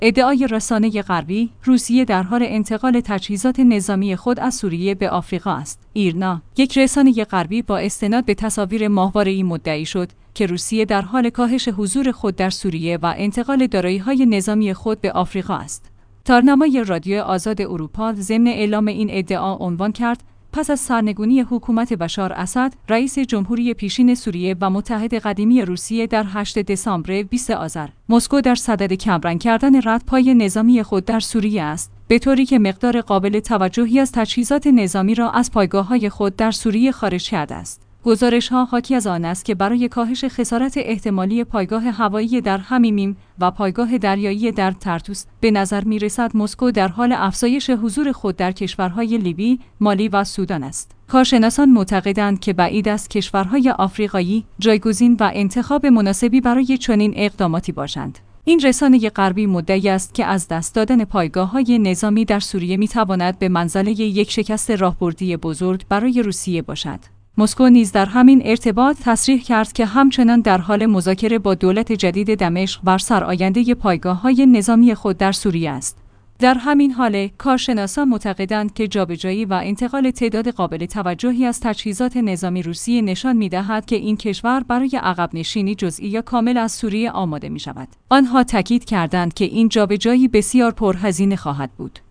ادعای رسانه غربی، روسیه در حال انتقال تجهیزات نظامی خود از سوریه به آفریقا است. ایرنا، یک رسانه غربی با استناد به تصاویر ماهواره‌ای مدعی شد که روسیه در حال کاهش حضور خود در سوریه و انتقال دارایی‌های نظامی خود به آفریقا است. تارنمای رادیو آزاد اروپا ضمن اعلام این ادعا عنوان کرد: پس از سرنگونی حکومت بشار اسد، رئیس جمهوری پیشین سوریه و متحد قدیمی روسیه در 8 دسامبر 20 آذر، مسکو در صدد کمرنگ کردن ردپای نظامی خود در سوریه است، به طوری که مقدار قابل توجهی از تجهیزات نظامی را از پایگاه‌های خود در سوریه خارج کرده است. گزارش‌ها حاکی از آن است که برای کاهش خسارت احتمالی پایگاه هوایی در حمیمیم و پایگاه دریایی در طرطوس به نظر می‌رسد مسکو در حال افزایش حضور خود در کشورهای لیبی، مالی و سودان است. کارشناسان معتقدند که بعید است کشورهای آفریقایی جایگزین و انتخاب مناسبی برای چنین اقداماتی باشند. این رسانه غربی مدعی است که از دست دادن پایگاه‌های نظامی در سوریه می‌تواند به منزله یک شکست راهبردی بزرگ برای روسیه باشد. مسکو نیز در همین ارتباط تصریح کرد که همچنان در حال مذاکره با دولت جدید دمشق بر سرآینده پایگاه‌های نظامی خود در سوریه است. در همین حال، کارشناسان معتقدند که جابجایی و انتقال تعداد قابل توجهی از تجهیزات نظامی روسیه نشان می‌دهد که این کشور برای عقب نشینی جزئی یا کامل از سوریه آماده می‌شود. آنها تاکید کردند که این جابجایی بسیار پرهزینه خواهد بود.